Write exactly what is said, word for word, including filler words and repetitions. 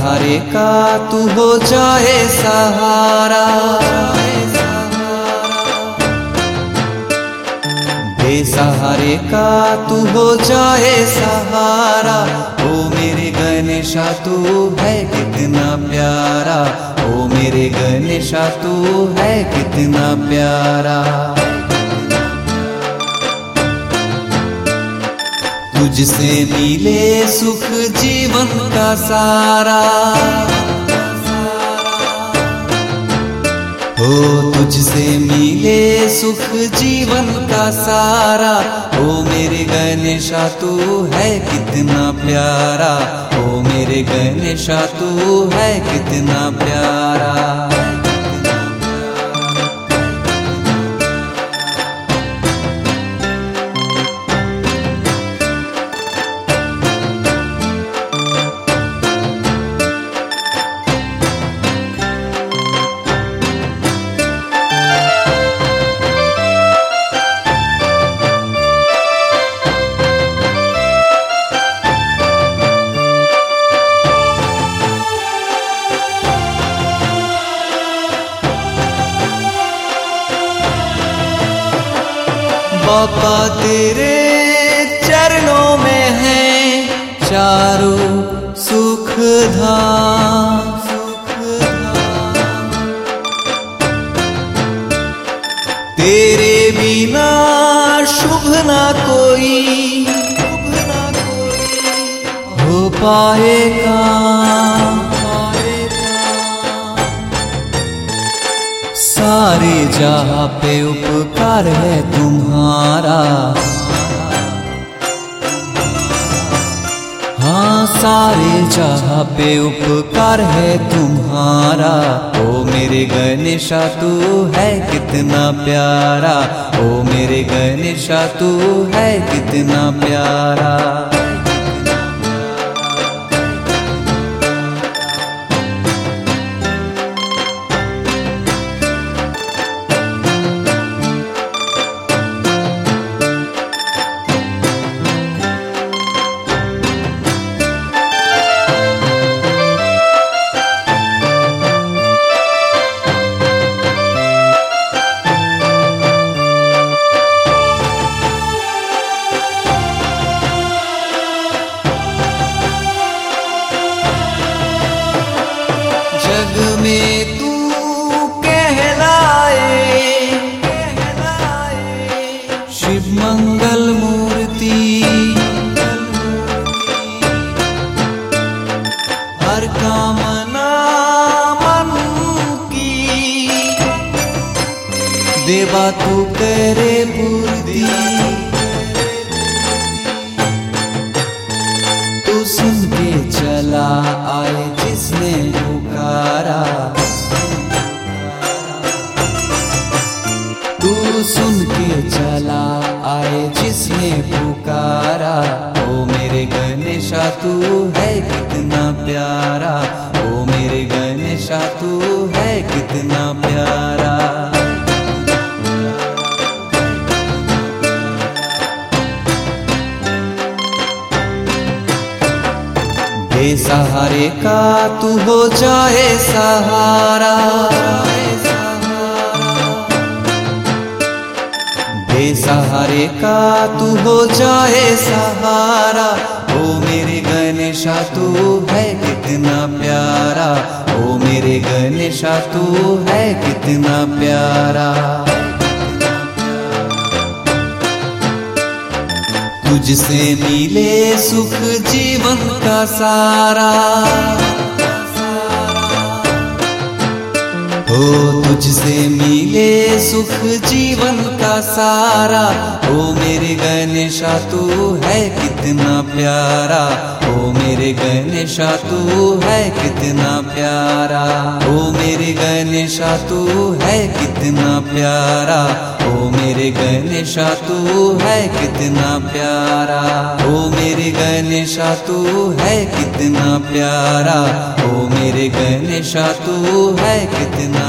बेसहारे का तू हो जाए सहारा, बेसहारे का तू हो जाए सहारा। ओ मेरे गणेशा तू है कितना प्यारा, ओ मेरे गणेशा तू है कितना प्यारा। तुझसे मिले सुख जीवन का सारा, ओ तुझसे मिले सुख जीवन का सारा। ओ मेरे गणेशा तू है कितना प्यारा, ओ मेरे गणेशा तू है कितना प्यारा। बाबा तेरे चरणों में है चारों सुख धाम, तेरे बिना शुभ ना कोई, शुभ ना कोई हो पाएगा। सारे जहां पे उपकार है तुम्हारा, हाँ सारे जहां पे उपकार है तुम्हारा। ओ मेरे गणेशा तू है कितना प्यारा, ओ मेरे गणेशा तू है कितना प्यारा। जग में तू कहलाए, शिव मंगल मूर्ति, हर कामना मन की देवा तू करे पूर्ति। तू सुन के चला आए जिसने पुकारा, तू सुन के चला आए जिसने पुकारा। ओ मेरे गणेशा तू है कितना प्यारा, ओ मेरे गणेशा तू है कितना प्यारा। बेसहारे का तू हो जाए सहारा, बेसहारे का तू हो जाए सहारा। ओ मेरे गणेशा तू है कितना प्यारा, ओ मेरे गणेशा तू है कितना प्यारा। तुझसे मिले सुख जीवन का सारा, ओ तुझसे मिले सुख जीवन का सारा। ओ मेरे गणेशा तू है कितना प्यारा, ओ मेरे गणेशा तू है कितना प्यारा। ओ मेरे गणेशा तू है कितना प्यारा, ओ मेरे गणेशा तू है कितना प्यारा। ओ मेरे गणेशा तू है कितना प्यारा, ओ मेरे गणेशा तू है कितना